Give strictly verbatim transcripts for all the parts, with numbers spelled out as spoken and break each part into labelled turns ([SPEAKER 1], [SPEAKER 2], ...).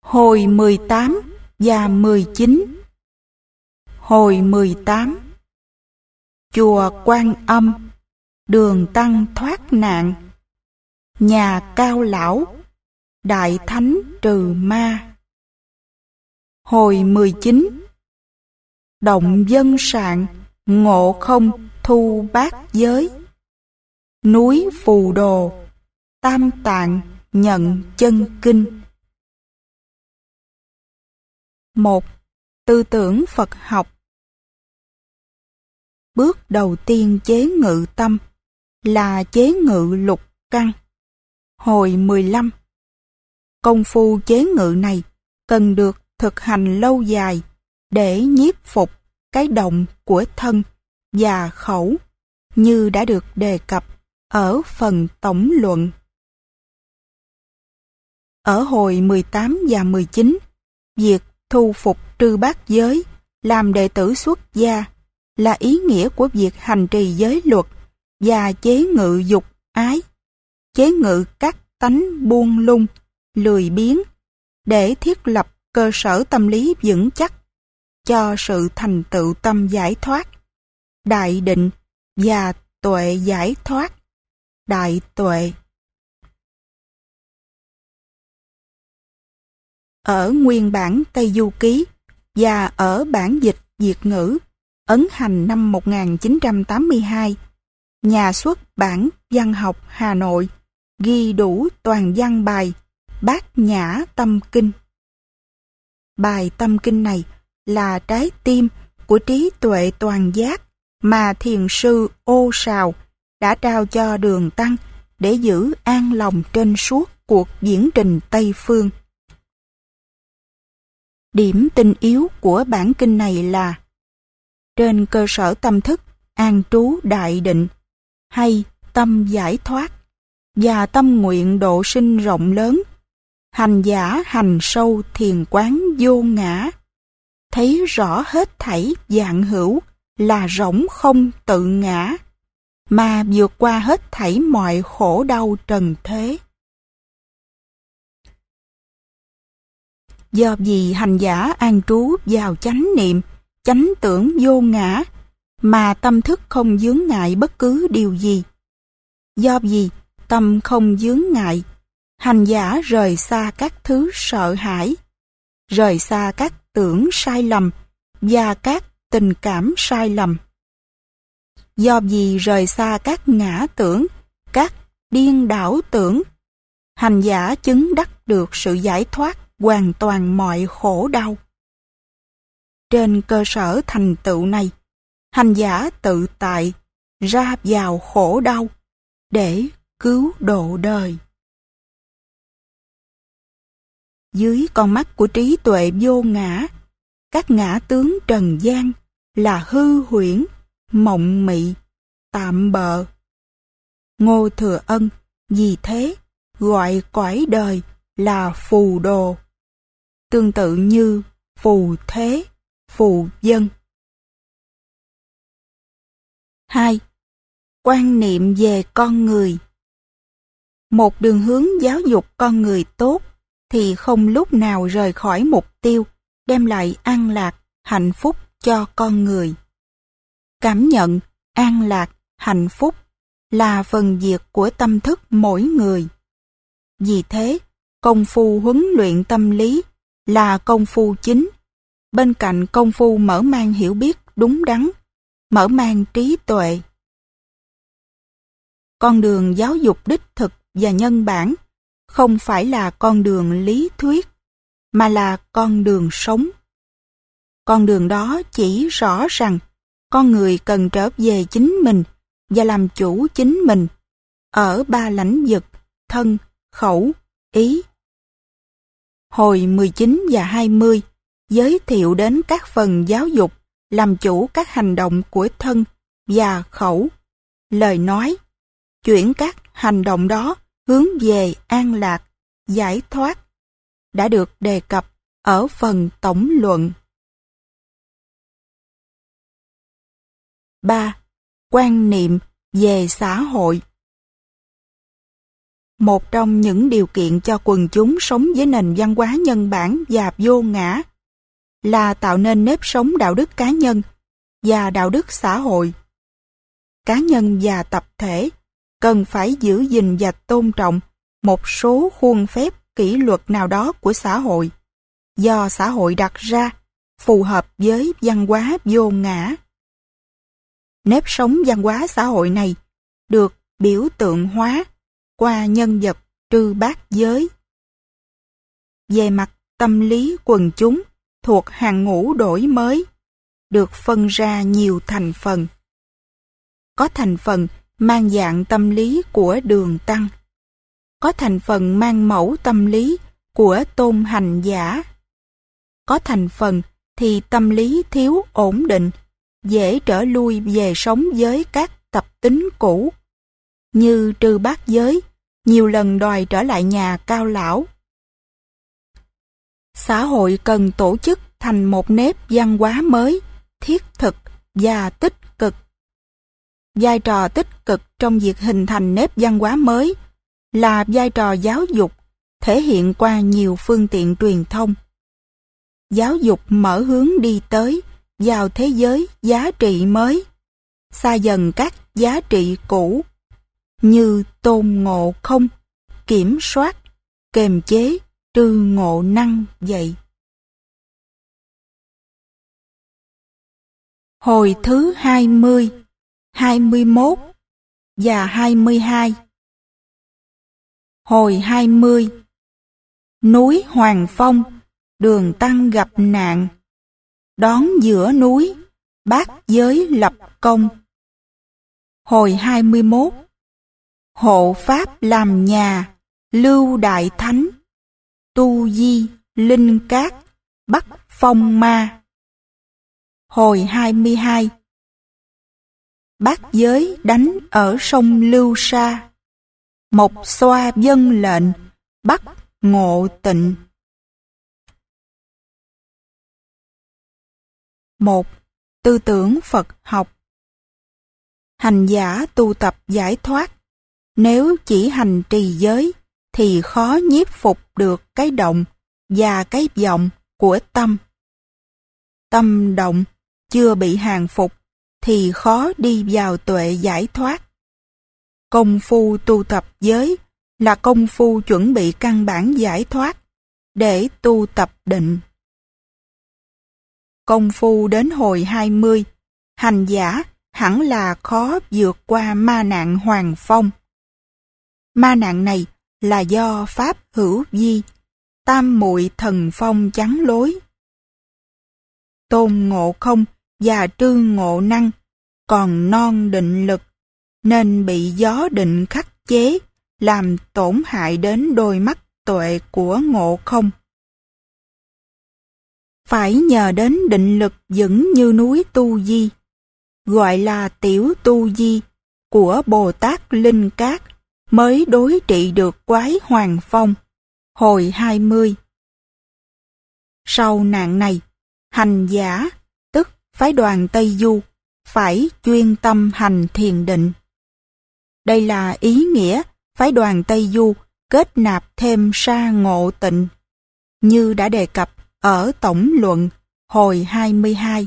[SPEAKER 1] Hồi mười tám và mười chín. Hồi mười tám. Chùa Quan Âm, đường tăng thoát nạn. Nhà Cao Lão, Đại Thánh trừ ma. Hồi mười chín. Động dân sạn, Ngộ Không thu bát giới. Núi Phù Đồ, Tam Tạng nhận chân kinh. một. Tư tưởng Phật học. Bước đầu tiên chế ngự tâm là chế ngự lục căn. Hồi mười lăm. Công phu chế ngự này cần được thực hành lâu dài để nhiếp phục cái động của thân và khẩu như đã được đề cập ở phần tổng luận. Ở hồi mười tám và mười chín, việc thu phục trư bát giới làm đệ tử xuất gia là ý nghĩa của việc hành trì giới luật và chế ngự dục ái, chế ngự các tánh buông lung, lười biếng để thiết lập cơ sở tâm lý vững chắc cho sự thành tựu tâm giải thoát, đại định và tuệ giải thoát, đại tuệ. Ở nguyên bản Tây Du Ký và ở bản dịch Việt ngữ ấn hành năm một nghìn chín trăm tám mươi hai, nhà xuất bản Văn học Hà Nội ghi đủ toàn văn bài Bát Nhã Tâm Kinh. Bài tâm kinh này là trái tim của trí tuệ toàn giác mà thiền sư Ô Sào đã trao cho Đường Tăng để giữ an lòng trên suốt cuộc diễn trình Tây Phương. Điểm tinh yếu của bản kinh này là trên cơ sở tâm thức an trú đại định hay tâm giải thoát và tâm nguyện độ sinh rộng lớn, hành giả hành sâu thiền quán vô ngã, thấy rõ hết thảy vạn hữu là rỗng không tự ngã, mà vượt qua hết thảy mọi khổ đau trần thế. Do vì hành giả an trú vào chánh niệm, chánh tưởng vô ngã, mà tâm thức không vướng ngại bất cứ điều gì. Do vì tâm không vướng ngại, hành giả rời xa các thứ sợ hãi, rời xa các tưởng sai lầm và các tình cảm sai lầm. Do vì rời xa các ngã tưởng, các điên đảo tưởng, hành giả chứng đắc được sự giải thoát hoàn toàn mọi khổ đau. Trên cơ sở thành tựu này, hành giả tự tại ra vào khổ đau để cứu độ đời. Dưới con mắt của trí tuệ vô ngã, các ngã tướng trần gian là hư huyễn, mộng mị, tạm bợ. Ngô Thừa Ân vì thế gọi cõi đời là phù đồ, tương tự như phù thế, phù dân. hai. Quan niệm về con người. Một đường hướng giáo dục con người tốt thì không lúc nào rời khỏi mục tiêu đem lại an lạc, hạnh phúc cho con người. Cảm nhận an lạc, hạnh phúc là phần việc của tâm thức mỗi người. Vì thế, công phu huấn luyện tâm lý là công phu chính, bên cạnh công phu mở mang hiểu biết đúng đắn, mở mang trí tuệ. Con đường giáo dục đích thực và nhân bản không phải là con đường lý thuyết, mà là con đường sống. Con đường đó chỉ rõ rằng con người cần trở về chính mình và làm chủ chính mình ở ba lãnh vực thân, khẩu, ý. Hồi mười chín và hai mươi giới thiệu đến các phần giáo dục làm chủ các hành động của thân và khẩu, lời nói, chuyển các hành động đó hướng về an lạc, giải thoát, đã được đề cập ở phần tổng luận. ba. Quan niệm về xã hội. Một trong những điều kiện cho quần chúng sống với nền văn hóa nhân bản và vô ngã là tạo nên nếp sống đạo đức cá nhân và đạo đức xã hội. Cá nhân và tập thể cần phải giữ gìn và tôn trọng một số khuôn phép kỷ luật nào đó của xã hội, do xã hội đặt ra, phù hợp với văn hóa vô ngã. Nếp sống văn hóa xã hội này được biểu tượng hóa qua nhân vật Trư Bát Giới. Về mặt tâm lý, quần chúng thuộc hàng ngũ đổi mới, được phân ra nhiều thành phần. Có thành phần mang dạng tâm lý của Đường Tăng, có thành phần mang mẫu tâm lý của Tôn Hành Giả, có thành phần thì tâm lý thiếu ổn định, dễ trở lui về sống với các tập tính cũ, như Trư Bát Giới nhiều lần đòi trở lại nhà Cao Lão. Xã hội cần tổ chức thành một nếp văn hóa mới, thiết thực và tích cực. Vai trò tích cực trong việc hình thành nếp văn hóa mới là vai trò giáo dục, thể hiện qua nhiều phương tiện truyền thông. Giáo dục mở hướng đi tới vào thế giới giá trị mới, xa dần các giá trị cũ, như tôn ngộ không, kiểm soát, kềm chế, trừ ngộ năng vậy. Hồi thứ hai mươi, hai mươi mốt và hai mươi hai. Hồi hai mươi. Núi Hoàng Phong, Đường Tăng gặp nạn. Đón giữa núi, Bát Giới lập công. Hồi hai mươi mốt. Hộ Pháp làm nhà, Lưu Đại Thánh. Tu Di, Linh Cát, bắt phong ma. Hồi hai mươi hai. Bát Giới đánh ở sông Lưu Sa. Mộc Xoa vâng lệnh, bắt Ngộ Tịnh. một. Tư tưởng Phật học. Hành giả tu tập giải thoát, nếu chỉ hành trì giới thì khó nhiếp phục được cái động và cái vọng của tâm. Tâm động chưa bị hàng phục thì khó đi vào tuệ giải thoát. Công phu tu tập giới là công phu chuẩn bị căn bản giải thoát để tu tập định. Công phu đến hồi hai mươi, hành giả hẳn là khó vượt qua ma nạn Hoàng Phong. Ma nạn này là do Pháp hữu vi, tam muội thần phong chắn lối. Tôn Ngộ Không và Trư Ngộ Năng còn non định lực, nên bị gió định khắc chế, làm tổn hại đến đôi mắt tuệ của Ngộ Không. Phải nhờ đến định lực vững như núi Tu Di, gọi là tiểu Tu Di, của Bồ Tát Linh Cát, mới đối trị được quái Hoàng Phong. Hồi hai mươi. Sau nạn này, hành giả, tức phái đoàn Tây Du, phải chuyên tâm hành thiền định. Đây là ý nghĩa phái đoàn Tây Du kết nạp thêm Sa Ngộ Tịnh, như đã đề cập ở tổng luận hồi hai mươi hai.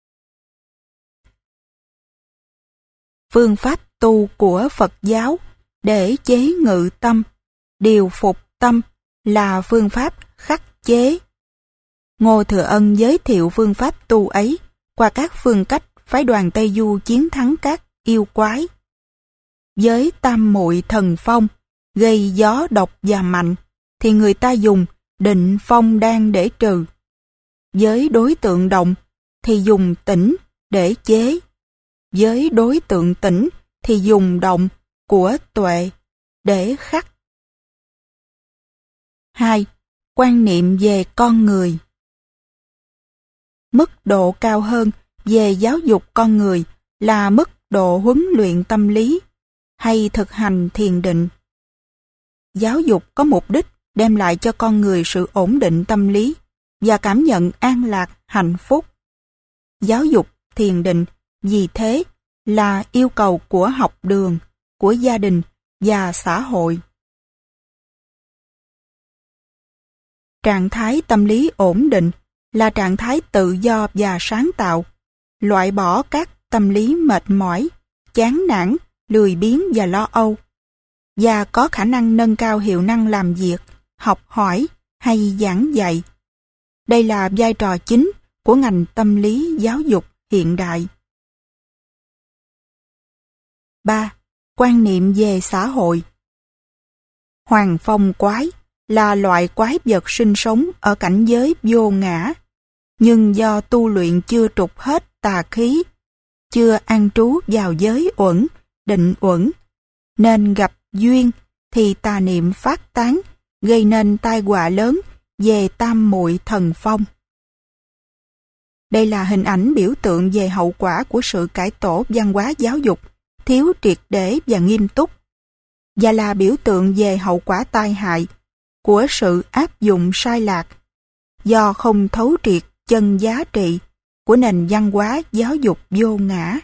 [SPEAKER 1] Phương pháp tu của Phật giáo để chế ngự tâm, điều phục tâm là phương pháp khắc chế. Ngô Thừa Ân giới thiệu phương pháp tu ấy qua các phương cách phái đoàn Tây Du chiến thắng các yêu quái. Với tam muội thần phong, gây gió độc và mạnh, thì người ta dùng định phong đan để trừ. Với đối tượng động, thì dùng tĩnh để chế. Với đối tượng tĩnh, thì dùng động của tuệ để khắc. hai. Quan niệm về con người. Mức độ cao hơn về giáo dục con người là mức độ huấn luyện tâm lý hay thực hành thiền định. Giáo dục có mục đích đem lại cho con người sự ổn định tâm lý và cảm nhận an lạc, hạnh phúc. Giáo dục thiền định vì thế là yêu cầu của học đường, của gia đình và xã hội. Trạng thái tâm lý ổn định là trạng thái tự do và sáng tạo, loại bỏ các tâm lý mệt mỏi, chán nản, lười biếng và lo âu, và có khả năng nâng cao hiệu năng làm việc, học hỏi hay giảng dạy. Đây là vai trò chính của ngành tâm lý giáo dục hiện đại. ba. Quan niệm về xã hội. Hoàng phong quái là loại quái vật sinh sống ở cảnh giới vô ngã, nhưng do tu luyện chưa trục hết tà khí, chưa an trú vào giới uẩn, định uẩn, nên gặp duyên thì tà niệm phát tán, gây nên tai họa lớn về tam muội thần phong. Đây là hình ảnh biểu tượng về hậu quả của sự cải tổ văn hóa giáo dục thiếu triệt để và nghiêm túc, và là biểu tượng về hậu quả tai hại của sự áp dụng sai lạc do không thấu triệt chân giá trị của nền văn hóa giáo dục vô ngã.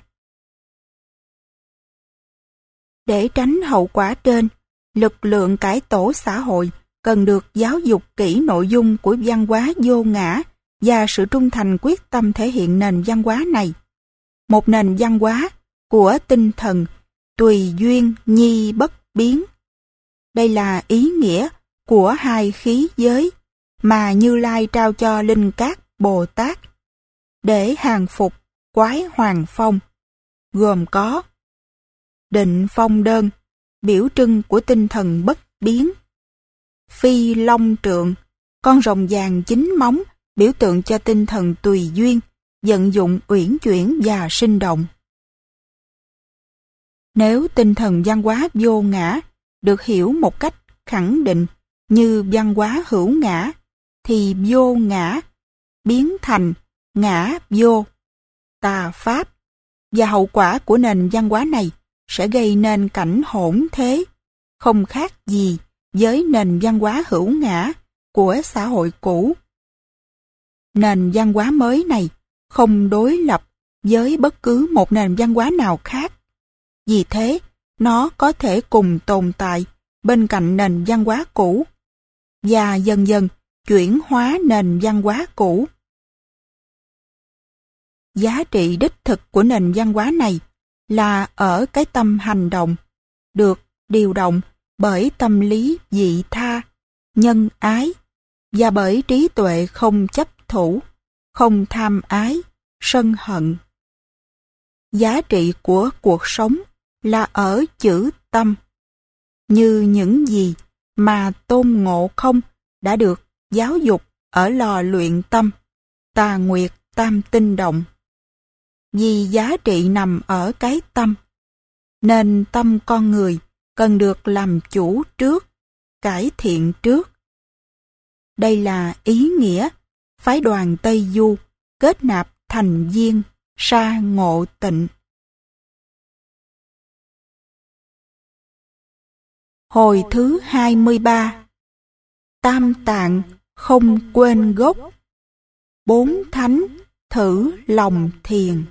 [SPEAKER 1] Để tránh hậu quả trên, lực lượng cải tổ xã hội cần được giáo dục kỹ nội dung của văn hóa vô ngã và sự trung thành quyết tâm thể hiện nền văn hóa này. Một nền văn hóa của tinh thần tùy duyên nhi bất biến. Đây là ý nghĩa của hai khí giới mà Như Lai trao cho Linh Cát Bồ Tát để hàng phục quái hoàng phong, gồm có định phong đơn, biểu trưng của tinh thần bất biến; phi long trượng, con rồng vàng chín móng, biểu tượng cho tinh thần tùy duyên, vận dụng uyển chuyển và sinh động. Nếu tinh thần văn hóa vô ngã được hiểu một cách khẳng định như văn hóa hữu ngã, thì vô ngã biến thành ngã vô, tà pháp, và hậu quả của nền văn hóa này sẽ gây nên cảnh hỗn thế, không khác gì với nền văn hóa hữu ngã của xã hội cũ. Nền văn hóa mới này không đối lập với bất cứ một nền văn hóa nào khác. Vì thế, nó có thể cùng tồn tại bên cạnh nền văn hóa cũ và dần dần chuyển hóa nền văn hóa cũ. Giá trị đích thực của nền văn hóa này là ở cái tâm hành động, được điều động bởi tâm lý vị tha, nhân ái, và bởi trí tuệ không chấp thủ, không tham ái, sân hận. Giá trị của cuộc sống là ở chữ tâm, như những gì mà Tôn Ngộ Không đã được giáo dục ở lò luyện tâm, Tà Nguyệt Tam Tinh Động. Vì giá trị nằm ở cái tâm, nên tâm con người cần được làm chủ trước, cải thiện trước. Đây là ý nghĩa phái đoàn Tây Du kết nạp thành viên Sa Ngộ Tịnh. Hồi thứ hai mươi ba. Tam tạng không quên gốc, bốn thánh thử lòng thiền.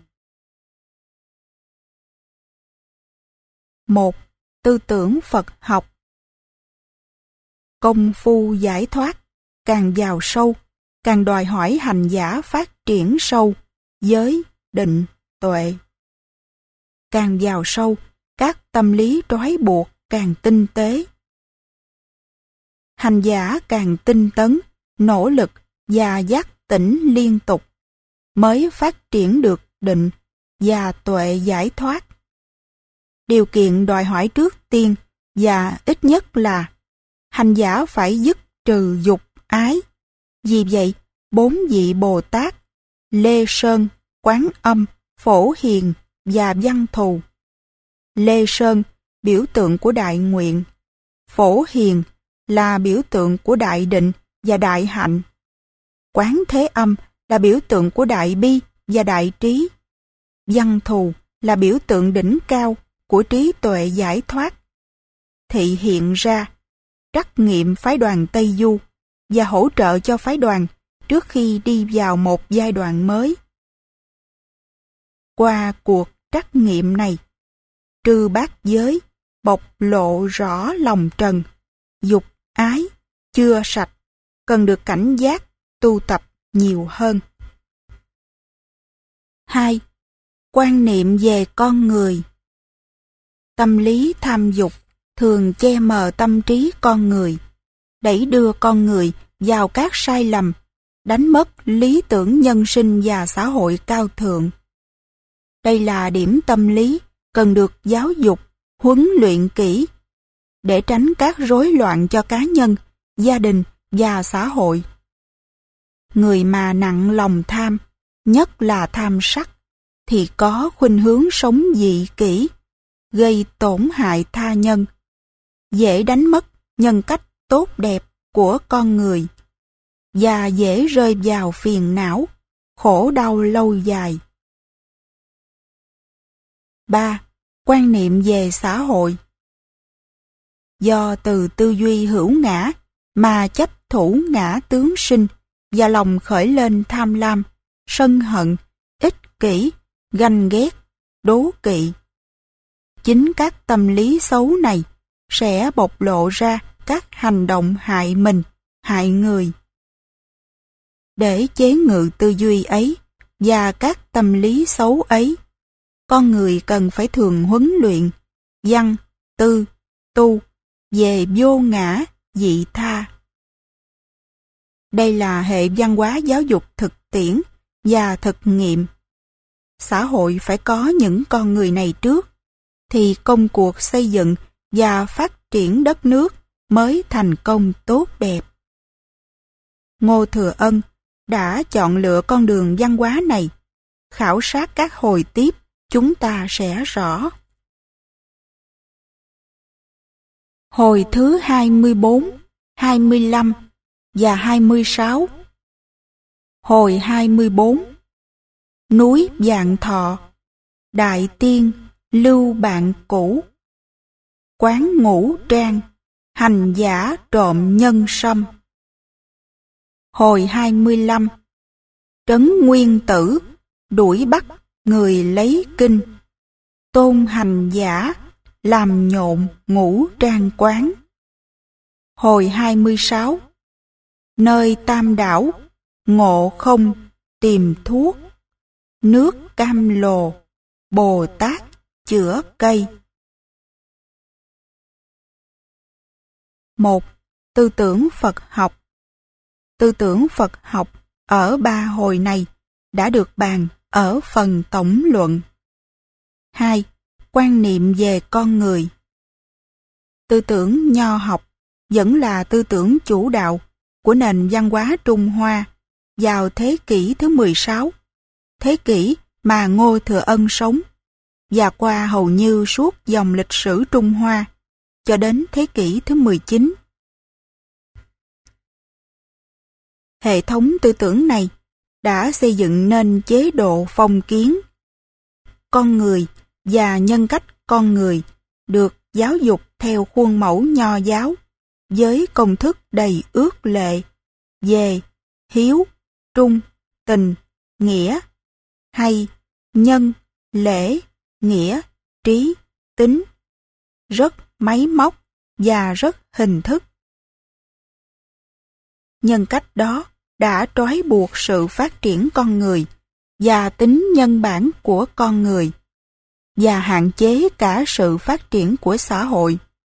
[SPEAKER 1] Một. Tư tưởng Phật học. Công phu giải thoát càng vào sâu, càng đòi hỏi hành giả phát triển sâu, giới, định, tuệ. Càng vào sâu, các tâm lý trói buộc càng tinh tế. Hành giả càng tinh tấn, nỗ lực và giác tỉnh liên tục, mới phát triển được định và tuệ giải thoát. Điều kiện đòi hỏi trước tiên và ít nhất là hành giả phải dứt trừ dục ái. Vì vậy, bốn vị Bồ Tát, Lê Sơn, Quán Âm, Phổ Hiền và Văn Thù. Lê Sơn, biểu tượng của đại nguyện. Phổ Hiền là biểu tượng của đại định và đại hạnh. Quán Thế Âm là biểu tượng của đại bi và đại trí. Văn Thù là biểu tượng đỉnh cao của trí tuệ giải thoát. Thị hiện ra, trắc nghiệm phái đoàn Tây Du và hỗ trợ cho phái đoàn trước khi đi vào một giai đoạn mới. Qua cuộc trắc nghiệm này, trừ bát giới bộc lộ rõ lòng trần, dục ái chưa sạch cần được cảnh giác, tu tập nhiều hơn. hai. Quan niệm về con người. Tâm lý tham dục thường che mờ tâm trí con người, đẩy đưa con người vào các sai lầm, đánh mất lý tưởng nhân sinh và xã hội cao thượng. Đây là điểm tâm lý cần được giáo dục, huấn luyện kỹ, để tránh các rối loạn cho cá nhân, gia đình và xã hội. Người mà nặng lòng tham, nhất là tham sắc, thì có khuynh hướng sống dị kỷ, gây tổn hại tha nhân, dễ đánh mất nhân cách tốt đẹp của con người, và dễ rơi vào phiền não, khổ đau lâu dài. ba. Quan niệm về xã hội. Do từ tư duy hữu ngã mà chấp thủ ngã tướng sinh và lòng khởi lên tham lam, sân hận, ích kỷ, ganh ghét, đố kỵ. Chính các tâm lý xấu này sẽ bộc lộ ra các hành động hại mình, hại người. Để chế ngự tư duy ấy và các tâm lý xấu ấy, con người cần phải thường huấn luyện, văn, tư, tu về vô ngã, dị tha. Đây là hệ văn hóa giáo dục thực tiễn và thực nghiệm. Xã hội phải có những con người này trước, thì công cuộc xây dựng và phát triển đất nước mới thành công tốt đẹp. Ngô Thừa Ân đã chọn lựa con đường văn hóa này. Khảo sát các hồi tiếp, chúng ta sẽ rõ. Hồi thứ hai mươi bốn, hai mươi lăm và hai mươi sáu. Hồi hai mươi bốn. Núi Vạn Thọ, Đại Tiên, Lưu Bạn Cũ. Quán Ngũ Trang, hành giả trộm nhân sâm. Hồi hai mươi lăm. Trấn Nguyên Tử, đuổi bắt người lấy kinh. Tôn hành giả, làm nhộn ngũ trang quán. Hồi hai mươi sáu. Nơi Tam Đảo, Ngộ Không tìm thuốc. Nước Cam Lồ, Bồ Tát chữa cây. một. Tư tưởng Phật học. Tư tưởng Phật học ở ba hồi này đã được bàn ở phần tổng luận. hai. Quan niệm về con người. Tư tưởng Nho học vẫn là tư tưởng chủ đạo của nền văn hóa Trung Hoa vào thế kỷ thứ mười sáu, thế kỷ mà Ngô Thừa Ân sống, và qua hầu như suốt dòng lịch sử Trung Hoa cho đến thế kỷ thứ mười chín. Hệ thống tư tưởng này đã xây dựng nên chế độ phong kiến. Con người và nhân cách con người được giáo dục theo khuôn mẫu Nho giáo với công thức đầy ước lệ về hiếu, trung, tình, nghĩa, hay, nhân, lễ, nghĩa, trí, tính, rất máy móc và rất hình thức. Nhân cách đó đã trói buộc sự phát triển con người và tính nhân bản của con người, và hạn chế cả sự phát triển của xã hội.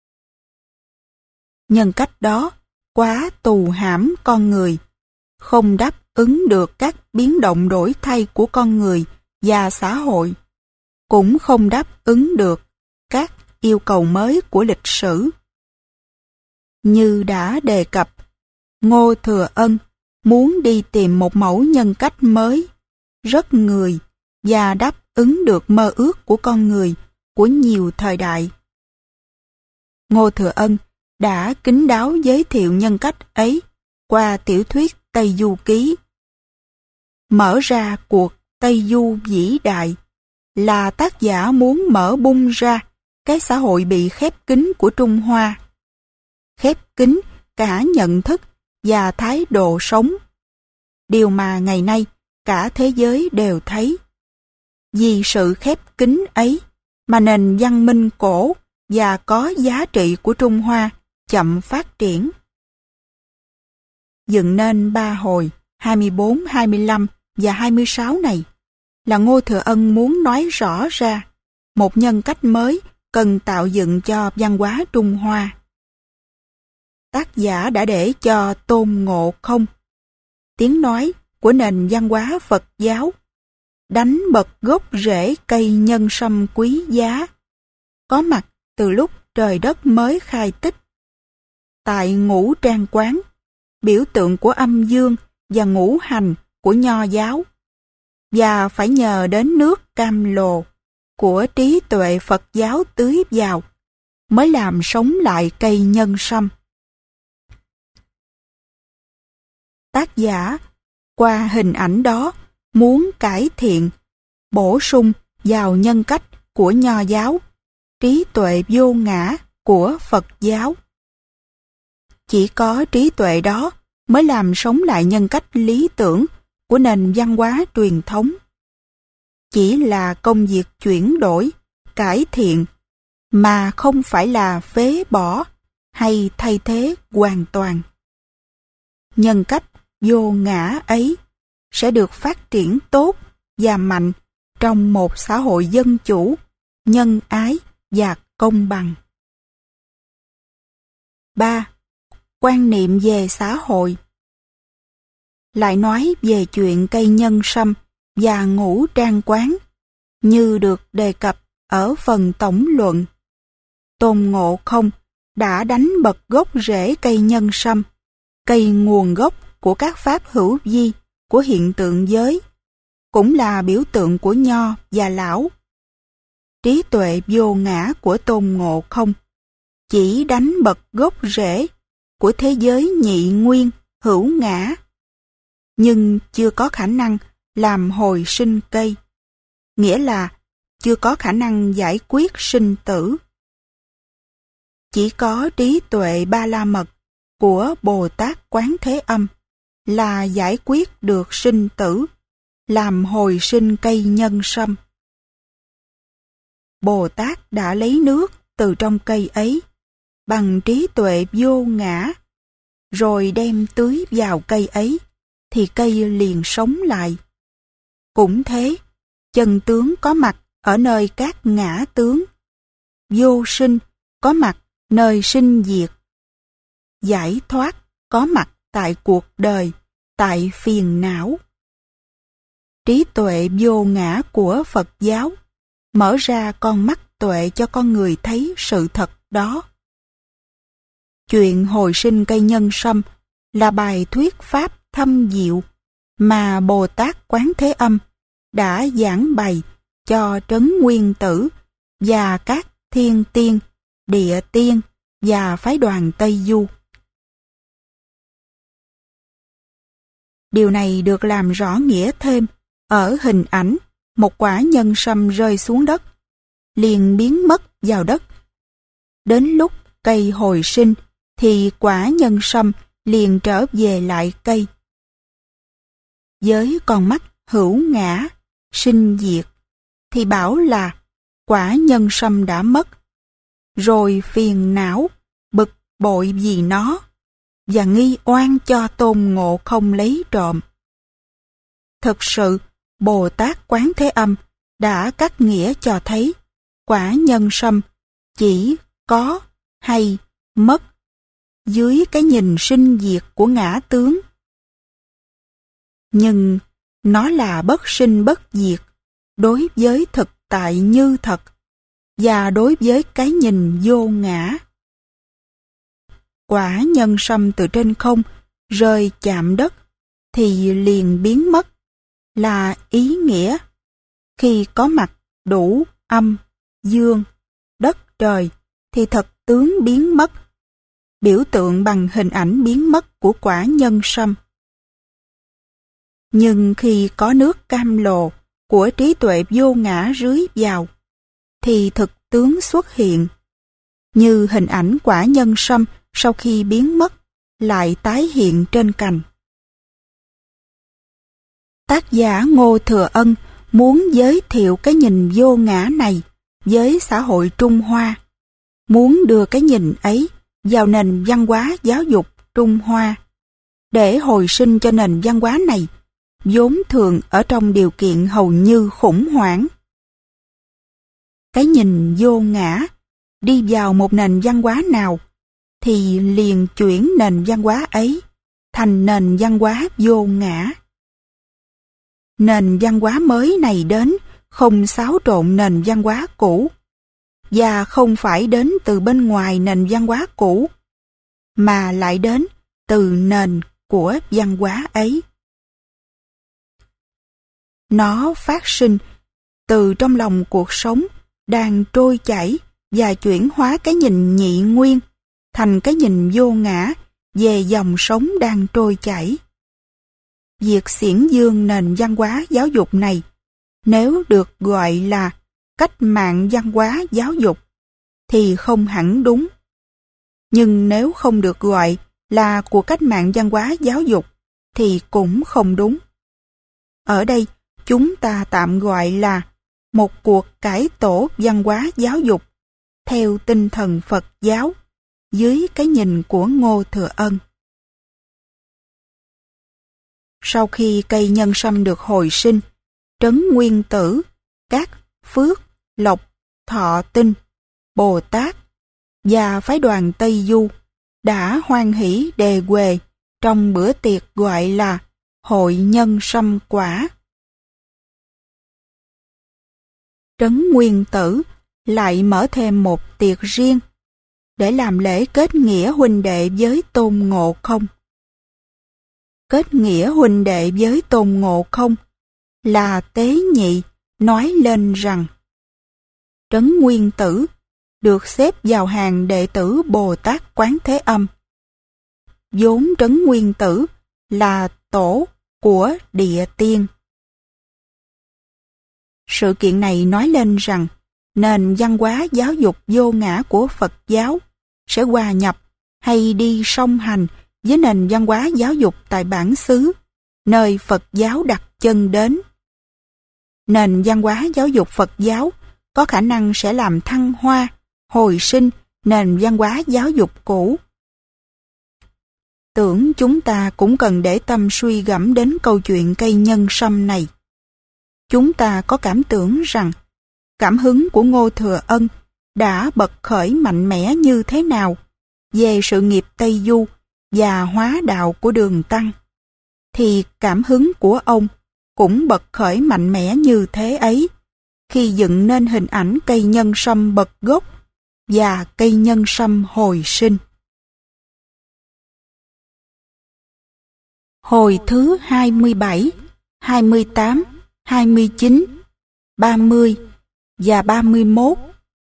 [SPEAKER 1] Nhân cách đó quá tù hãm con người, không đáp ứng được các biến động đổi thay của con người và xã hội, cũng không đáp ứng được các yêu cầu mới của lịch sử. Như đã đề cập, Ngô Thừa Ân muốn đi tìm một mẫu nhân cách mới, rất người và đáp ứng được mơ ước của con người của nhiều thời đại. Ngô Thừa Ân đã kín đáo giới thiệu nhân cách ấy qua tiểu thuyết Tây Du Ký. Mở ra cuộc Tây Du vĩ đại là tác giả muốn mở bung ra cái xã hội bị khép kín của Trung Hoa. Khép kín cả nhận thức và thái độ sống. Điều mà ngày nay cả thế giới đều thấy. Vì sự khép kín ấy mà nền văn minh cổ và có giá trị của Trung Hoa chậm phát triển. dựng nên ba hồi hai mươi bốn, hai mươi lăm và hai mươi sáu này là Ngô Thừa Ân muốn nói rõ ra một nhân cách mới cần tạo dựng cho văn hóa Trung Hoa. Tác giả đã để cho Tôn Ngộ Không, tiếng nói của nền văn hóa Phật giáo, đánh bật gốc rễ cây nhân sâm quý giá, có mặt từ lúc trời đất mới khai tích. Tại Ngũ Trang Quán, biểu tượng của âm dương và ngũ hành của Nho giáo, và phải nhờ đến nước cam lồ của trí tuệ Phật giáo tưới vào mới làm sống lại cây nhân sâm. Tác giả qua hình ảnh đó muốn cải thiện, bổ sung vào nhân cách của Nho giáo, trí tuệ vô ngã của Phật giáo. Chỉ có trí tuệ đó mới làm sống lại nhân cách lý tưởng của nền văn hóa truyền thống. Chỉ là công việc chuyển đổi, cải thiện, mà không phải là phế bỏ hay thay thế hoàn toàn. Nhân cách vô ngã ấy sẽ được phát triển tốt và mạnh trong một xã hội dân chủ, nhân ái và công bằng. ba. Quan niệm về xã hội. Lại nói về chuyện cây nhân sâm và Ngũ Trang Quán như được đề cập ở phần tổng luận. Tôn Ngộ Không đã đánh bật gốc rễ cây nhân sâm, cây nguồn gốc của các pháp hữu vi của hiện tượng giới, cũng là biểu tượng của Nho và Lão. Trí tuệ vô ngã của Tôn Ngộ Không chỉ đánh bật gốc rễ của thế giới nhị nguyên hữu ngã, nhưng chưa có khả năng làm hồi sinh cây, nghĩa là chưa có khả năng giải quyết sinh tử. Chỉ có trí tuệ ba la mật của Bồ Tát Quán Thế Âm là giải quyết được sinh tử, làm hồi sinh cây nhân sâm. Bồ Tát đã lấy nước từ trong cây ấy bằng trí tuệ vô ngã, rồi đem tưới vào cây ấy, thì cây liền sống lại. Cũng thế, chân tướng có mặt ở nơi các ngã tướng, vô sinh có mặt nơi sinh diệt, giải thoát có mặt tại cuộc đời, tại phiền não. Trí tuệ vô ngã của Phật giáo mở ra con mắt tuệ cho con người thấy sự thật đó. Chuyện hồi sinh cây nhân sâm là bài thuyết pháp thâm diệu mà Bồ Tát Quán Thế Âm đã giảng bày cho Trấn Nguyên Tử và các thiên tiên, địa tiên và phái đoàn Tây Du. Điều này được làm rõ nghĩa thêm ở hình ảnh một quả nhân sâm rơi xuống đất, liền biến mất vào đất. Đến lúc cây hồi sinh thì quả nhân sâm liền trở về lại cây. Với con mắt hữu ngã, sinh diệt, thì bảo là quả nhân sâm đã mất, rồi phiền não, bực bội vì nó, và nghi oan cho Tôn Ngộ Không lấy trộm. Thực sự, Bồ Tát Quán Thế Âm đã cắt nghĩa cho thấy quả nhân sâm chỉ có hay mất dưới cái nhìn sinh diệt của ngã tướng. Nhưng nó là bất sinh bất diệt đối với thực tại như thật và đối với cái nhìn vô ngã. Quả nhân sâm từ trên không rơi chạm đất thì liền biến mất, là ý nghĩa khi có mặt đủ âm, dương, đất trời thì thật tướng biến mất, biểu tượng bằng hình ảnh biến mất của quả nhân sâm. Nhưng khi có nước cam lồ của trí tuệ vô ngã rưới vào, thì thực tướng xuất hiện, như hình ảnh quả nhân sâm sau khi biến mất lại tái hiện trên cành. Tác giả Ngô Thừa Ân muốn giới thiệu cái nhìn vô ngã này với xã hội Trung Hoa, muốn đưa cái nhìn ấy vào nền văn hóa giáo dục Trung Hoa, để hồi sinh cho nền văn hóa này, vốn thường ở trong điều kiện hầu như khủng hoảng. Cái nhìn vô ngã đi vào một nền văn hóa nào thì liền chuyển nền văn hóa ấy thành nền văn hóa vô ngã. Nền văn hóa mới này đến không xáo trộn nền văn hóa cũ, và không phải đến từ bên ngoài nền văn hóa cũ, mà lại đến từ nền của văn hóa ấy. Nó phát sinh từ trong lòng cuộc sống đang trôi chảy và chuyển hóa cái nhìn nhị nguyên thành cái nhìn vô ngã về dòng sống đang trôi chảy. Việc xiển dương nền văn hóa giáo dục này, nếu được gọi là cách mạng văn hóa giáo dục, thì không hẳn đúng. Nhưng nếu không được gọi là cuộc cách mạng văn hóa giáo dục, thì cũng không đúng. Ở đây, chúng ta tạm gọi là một cuộc cải tổ văn hóa giáo dục theo tinh thần Phật giáo dưới cái nhìn của Ngô Thừa Ân. Sau khi cây nhân sâm được hồi sinh, Trấn Nguyên Tử, các Phước, Lộc, Thọ Tinh, Bồ Tát và phái đoàn Tây Du đã hoan hỷ đề huề trong bữa tiệc gọi là Hội Nhân Sâm Quả. Trấn Nguyên Tử lại mở thêm một tiệc riêng để làm lễ kết nghĩa huynh đệ với Tôn Ngộ Không. Kết nghĩa huynh đệ với Tôn Ngộ Không là Tế Nhị nói lên rằng Trấn Nguyên Tử được xếp vào hàng đệ tử Bồ Tát Quán Thế Âm. Vốn Trấn Nguyên Tử là tổ của địa tiên. Sự kiện này nói lên rằng nền văn hóa giáo dục vô ngã của Phật giáo sẽ hòa nhập hay đi song hành với nền văn hóa giáo dục tại bản xứ, nơi Phật giáo đặt chân đến. Nền văn hóa giáo dục Phật giáo có khả năng sẽ làm thăng hoa, hồi sinh nền văn hóa giáo dục cũ. Tưởng chúng ta cũng cần để tâm suy gẫm đến câu chuyện cây nhân sâm này. Chúng ta có cảm tưởng rằng cảm hứng của Ngô Thừa Ân đã bật khởi mạnh mẽ như thế nào về sự nghiệp Tây Du và hóa đạo của Đường Tăng, thì cảm hứng của ông cũng bật khởi mạnh mẽ như thế ấy khi dựng nên hình ảnh cây nhân sâm bật gốc và cây nhân sâm hồi sinh. Hồi thứ hai mươi bảy, hai mươi tám, hai mươi chín, ba mươi và ba mươi mốt.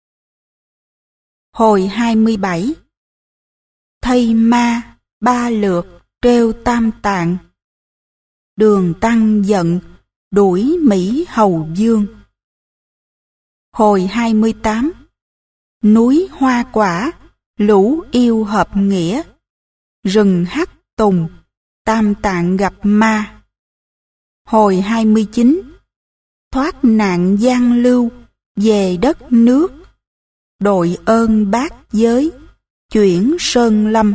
[SPEAKER 1] Hồi hai mươi bảy. Thây ma ba lượt treo tam tạng, Đường Tăng giận đuổi Mỹ Hầu Dương. Hồi hai mươi tám. Núi hoa quả lũ yêu hợp nghĩa, rừng hắc tùng tam tạng gặp ma. Hồi hai mươi chín. Thoát nạn gian lưu về đất nước, đội ơn bát giới chuyển sơn lâm.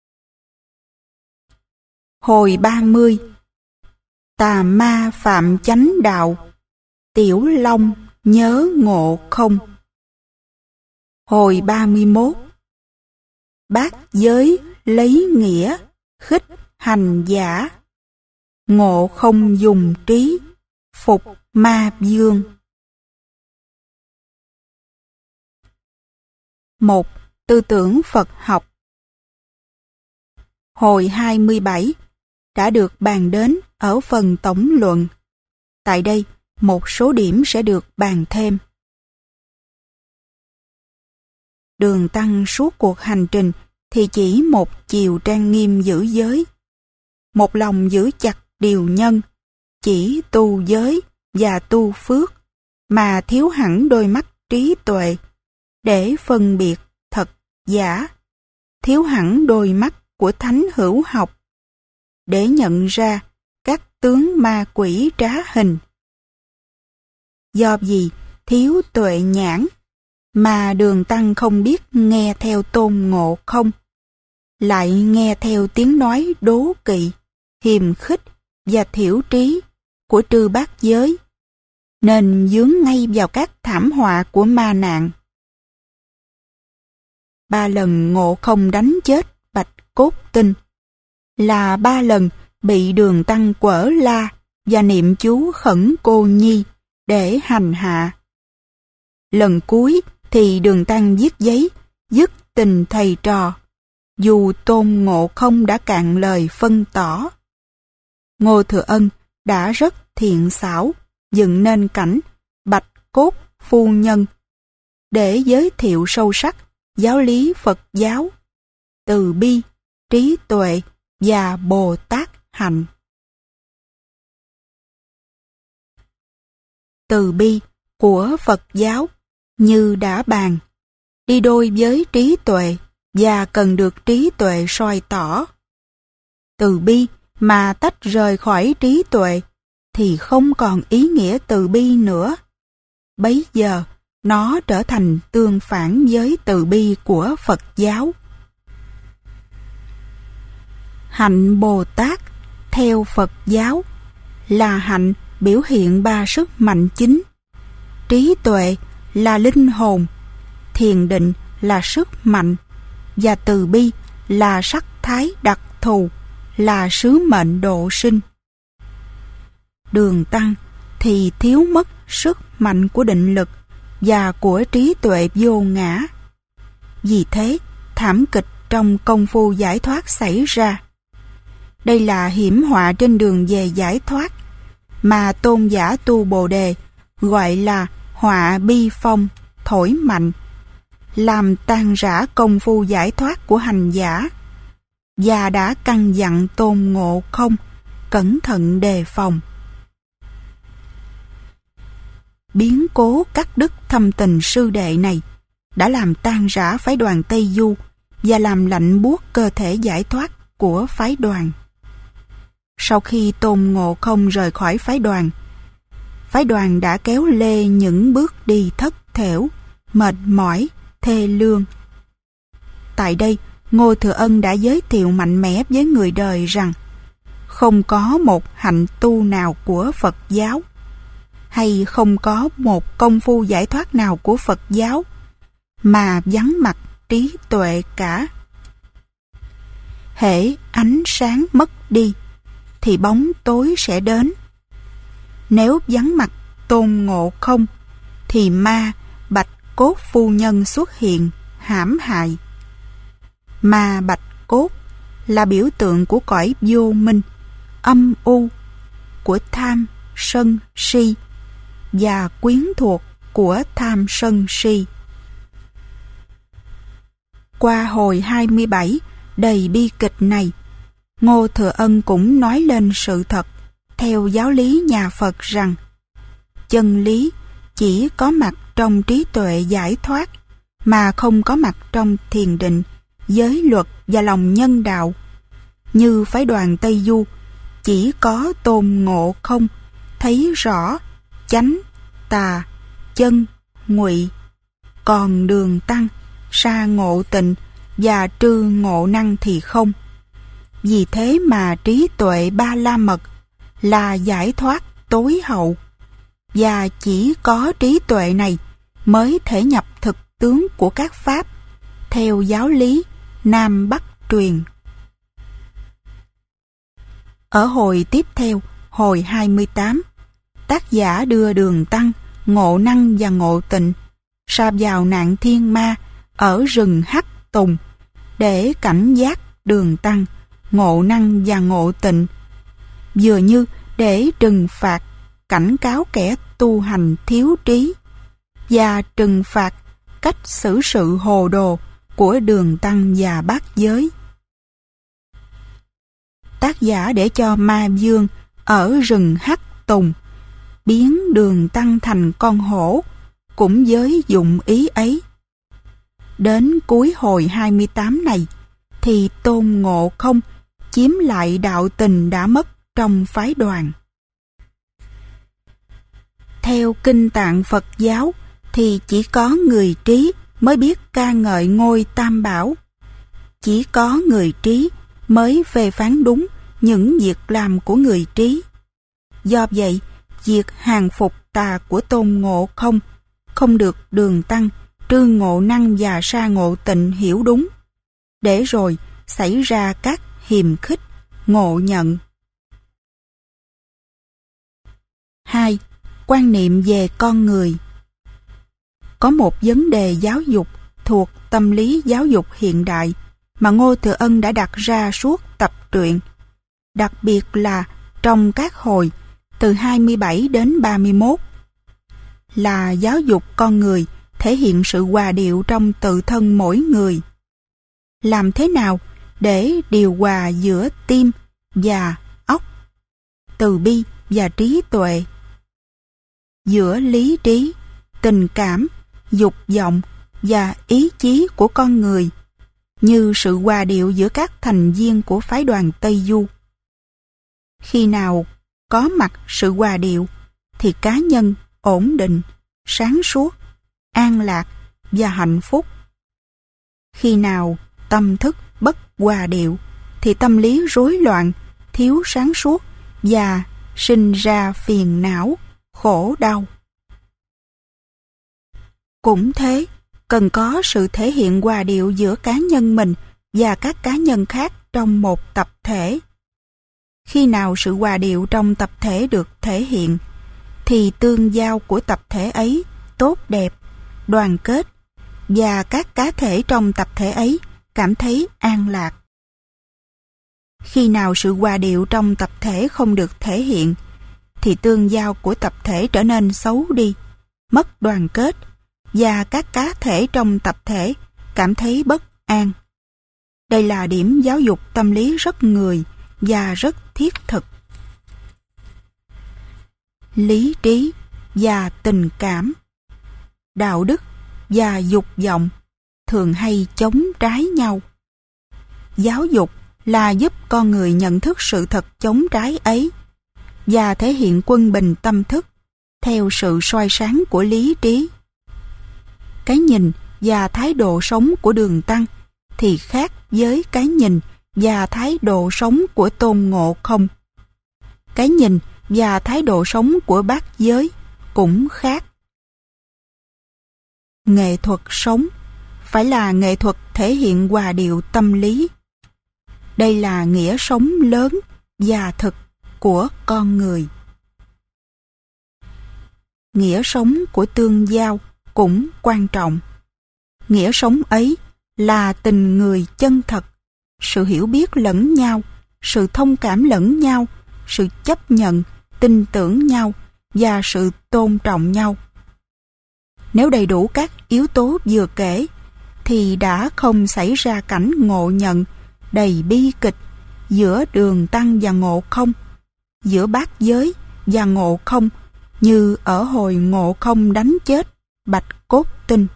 [SPEAKER 1] Hồi ba mươi. Tà ma phạm chánh đạo, Tiểu Long nhớ Ngộ Không. Hồi ba mươi mốt. Bát giới lấy nghĩa khích hành giả, Ngộ Không dùng trí phục ma vương. Một. Tư tưởng Phật học. Hồi hai mươi bảy đã được bàn đến ở phần tổng luận. Tại đây, một số điểm sẽ được bàn thêm. Đường Tăng suốt cuộc hành trình thì chỉ một chiều trang nghiêm giữ giới, một lòng giữ chặt điều nhân, chỉ tu giới và tu phước, mà thiếu hẳn đôi mắt trí tuệ để phân biệt thật giả, thiếu hẳn đôi mắt của thánh hữu học để nhận ra các tướng ma quỷ trá hình. Do gì thiếu tuệ nhãn mà Đường Tăng không biết nghe theo Tôn Ngộ Không, lại nghe theo tiếng nói đố kỵ hiềm khích và thiểu trí của trư bát giới, nên dướng ngay vào các thảm họa của ma nạn. Ba lần Ngộ Không đánh chết Bạch Cốt Tinh là ba lần bị Đường Tăng quở la và niệm chú Khẩn Cô Nhi để hành hạ. Lần cuối thì Đường Tăng viết giấy dứt tình thầy trò, dù Tôn Ngộ Không đã cạn lời phân tỏ. Ngô Thừa Ân đã rất thiện xảo dựng nên cảnh Bạch Cốt Phu Nhân để giới thiệu sâu sắc giáo lý Phật giáo, từ bi, trí tuệ và Bồ Tát hạnh. Từ bi của Phật giáo như đã bàn, đi đôi với trí tuệ và cần được trí tuệ soi tỏ. Từ bi mà tách rời khỏi trí tuệ thì không còn ý nghĩa từ bi nữa. Bấy giờ nó trở thành tương phản với từ bi của Phật giáo. Hạnh Bồ Tát theo Phật giáo là hạnh biểu hiện ba sức mạnh chính. Trí tuệ là linh hồn, thiền định là sức mạnh, và từ bi là sắc thái đặc thù, là sứ mệnh độ sinh. Đường Tăng thì thiếu mất sức mạnh của định lực và của trí tuệ vô ngã. Vì thế, thảm kịch trong công phu giải thoát xảy ra. Đây là hiểm họa trên đường về giải thoát, mà tôn giả tu Bồ Đề gọi là họa bi phong thổi mạnh, làm tan rã công phu giải thoát của hành giả, và đã căn dặn Tôn Ngộ Không cẩn thận đề phòng. Biến cố cắt đứt thâm tình sư đệ này đã làm tan rã phái đoàn Tây Du và làm lạnh buốt cơ thể giải thoát của phái đoàn. Sau khi Tôn Ngộ Không rời khỏi phái đoàn, phái đoàn đã kéo lê những bước đi thất thểu, mệt mỏi, thê lương. Tại đây, Ngô Thừa Ân đã giới thiệu mạnh mẽ với người đời rằng không có một hạnh tu nào của Phật giáo, hay không có một công phu giải thoát nào của Phật giáo mà vắng mặt trí tuệ cả. Hễ ánh sáng mất đi thì bóng tối sẽ đến. Nếu vắng mặt Tôn Ngộ Không thì ma Bạch Cốt Phu Nhân xuất hiện hãm hại. Ma Bạch Cốt là biểu tượng của cõi vô minh, âm u, của tham, sân, si và quyến thuộc của tham sân si. Qua hồi hai mươi bảy đầy bi kịch này, Ngô Thừa Ân cũng nói lên sự thật theo giáo lý nhà Phật rằng chân lý chỉ có mặt trong trí tuệ giải thoát, mà không có mặt trong thiền định, giới luật và lòng nhân đạo. Như phái đoàn Tây Du chỉ có Tôn Ngộ Không thấy rõ chánh, tà, chân, ngụy, còn Đường Tăng, Sa Ngộ Tịnh và Trư Ngộ Năng thì không. Vì thế mà trí tuệ Ba La Mật là giải thoát tối hậu, và chỉ có trí tuệ này mới thể nhập thực tướng của các pháp theo giáo lý Nam Bắc truyền. Ở hồi tiếp theo, hồi hai mươi tám, tác giả đưa Đường Tăng, Ngộ Năng và Ngộ Tịnh sa vào nạn thiên ma ở rừng Hắc Tùng để cảnh giác Đường Tăng, Ngộ Năng và Ngộ Tịnh, vừa như để trừng phạt, cảnh cáo kẻ tu hành thiếu trí và trừng phạt cách xử sự hồ đồ của Đường Tăng và Bát Giới. Tác giả để cho ma vương ở rừng Hắc Tùng biến Đường Tăng thành con hổ cũng với dụng ý ấy. Đến cuối hồi hai mươi tám này thì Tôn Ngộ Không chiếm lại đạo tình đã mất trong phái đoàn. Theo kinh tạng Phật giáo thì chỉ có người trí mới biết ca ngợi ngôi Tam Bảo. Chỉ có người trí mới phê phán đúng những việc làm của người trí. Do vậy, việc hàng phục tà của Tôn Ngộ Không không được Đường Tăng, Trương Ngộ Năng và Sa Ngộ Tịnh hiểu đúng, để rồi xảy ra các hiềm khích, ngộ nhận. hai. Quan niệm về con người. Có một vấn đề giáo dục thuộc tâm lý giáo dục hiện đại mà Ngô Thừa Ân đã đặt ra suốt tập truyện, đặc biệt là trong các hồi từ hai mươi bảy đến ba mươi mốt, là giáo dục con người thể hiện sự hòa điệu trong tự thân mỗi người. Làm thế nào để điều hòa giữa tim và óc, từ bi và trí tuệ, giữa lý trí, tình cảm, dục vọng và ý chí của con người, như sự hòa điệu giữa các thành viên của phái đoàn Tây Du. Khi nào có mặt sự hòa điệu thì cá nhân ổn định, sáng suốt, an lạc và hạnh phúc. Khi nào tâm thức bất hòa điệu thì tâm lý rối loạn, thiếu sáng suốt và sinh ra phiền não, khổ đau. Cũng thế, cần có sự thể hiện hòa điệu giữa cá nhân mình và các cá nhân khác trong một tập thể. Khi nào sự hòa điệu trong tập thể được thể hiện, thì tương giao của tập thể ấy tốt đẹp, đoàn kết, và các cá thể trong tập thể ấy cảm thấy an lạc. Khi nào sự hòa điệu trong tập thể không được thể hiện, thì tương giao của tập thể trở nên xấu đi, mất đoàn kết, và các cá thể trong tập thể cảm thấy bất an. Đây là điểm giáo dục tâm lý rất người và rất thiết thực. Lý trí và tình cảm, đạo đức và dục vọng thường hay chống trái nhau. Giáo dục là giúp con người nhận thức sự thật chống trái ấy và thể hiện quân bình tâm thức theo sự soi sáng của lý trí. Cái nhìn và thái độ sống của Đường Tăng thì khác với cái nhìn và thái độ sống của Tôn Ngộ Không. Cái nhìn và thái độ sống của bát giới cũng khác. Nghệ thuật sống phải là nghệ thuật thể hiện hòa điệu tâm lý. Đây là nghĩa sống lớn và thực của con người. Nghĩa sống của tương giao cũng quan trọng. Nghĩa sống ấy là tình người chân thật, sự hiểu biết lẫn nhau, sự thông cảm lẫn nhau, sự chấp nhận, tin tưởng nhau và sự tôn trọng nhau. Nếu đầy đủ các yếu tố vừa kể, thì đã không xảy ra cảnh ngộ nhận đầy bi kịch giữa Đường Tăng và Ngộ Không, giữa bát giới và Ngộ Không, như ở hồi Ngộ Không đánh chết Bạch Cốt Tinh.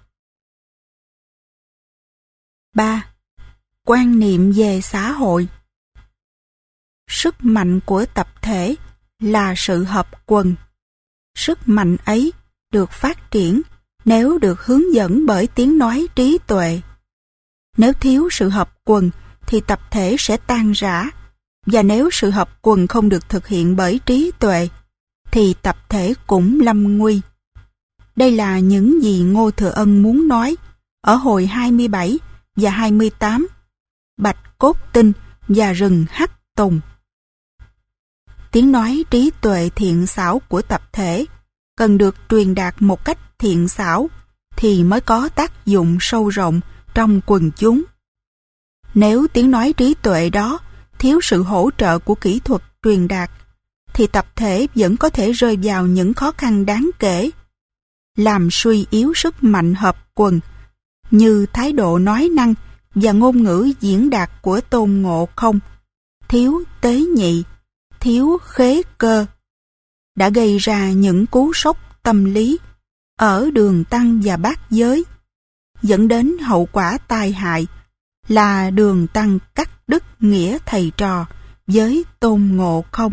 [SPEAKER 1] ba. Quan niệm về xã hội. Sức mạnh của tập thể là sự hợp quần. Sức mạnh ấy được phát triển nếu được hướng dẫn bởi tiếng nói trí tuệ. Nếu thiếu sự hợp quần thì tập thể sẽ tan rã, và nếu sự hợp quần không được thực hiện bởi trí tuệ thì tập thể cũng lâm nguy. Đây là những gì Ngô Thừa Ân muốn nói ở hồi hai mươi bảy và hai mươi tám, Bạch Cốt Tinh và rừng Hắc Tùng. Tiếng nói trí tuệ thiện xảo của tập thể cần được truyền đạt một cách thiện xảo thì mới có tác dụng sâu rộng trong quần chúng. Nếu tiếng nói trí tuệ đó thiếu sự hỗ trợ của kỹ thuật truyền đạt, thì tập thể vẫn có thể rơi vào những khó khăn đáng kể, làm suy yếu sức mạnh hợp quần, như thái độ nói năng và ngôn ngữ diễn đạt của Tôn Ngộ Không, thiếu tế nhị, thiếu khế cơ, đã gây ra những cú sốc tâm lý ở Đường Tăng và bát giới, dẫn đến hậu quả tai hại là Đường Tăng cắt đứt nghĩa thầy trò với Tôn Ngộ Không.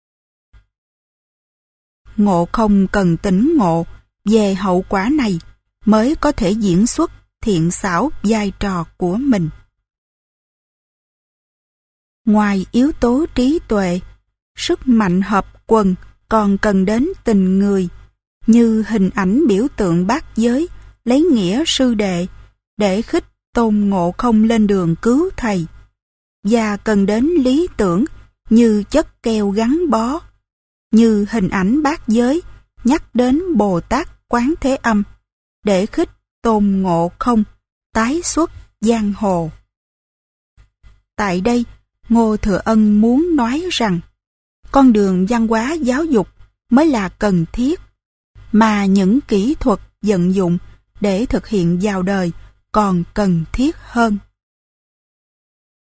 [SPEAKER 1] Ngộ Không cần tỉnh ngộ về hậu quả này mới có thể diễn xuất thiện xảo vai trò của mình. Ngoài yếu tố trí tuệ, sức mạnh hợp quần còn cần đến tình người, như hình ảnh biểu tượng bát giới lấy nghĩa sư đệ để khích Tôn Ngộ Không lên đường cứu thầy, và cần đến lý tưởng như chất keo gắn bó, như hình ảnh bát giới nhắc đến Bồ Tát Quán Thế Âm để khích Tôn Ngộ Không tái xuất giang hồ. Tại đây, Ngô Thừa Ân muốn nói rằng con đường văn hóa giáo dục mới là cần thiết, mà những kỹ thuật vận dụng để thực hiện vào đời còn cần thiết hơn.